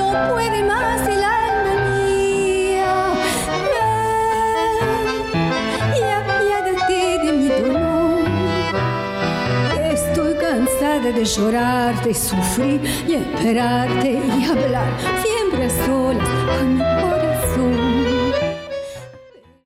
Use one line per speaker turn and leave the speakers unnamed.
puede más el alma mía. Ven y apiádate de mi dolor. Estoy cansada de llorar, de sufrir y esperarte y hablar siempre a solas a mi corazón.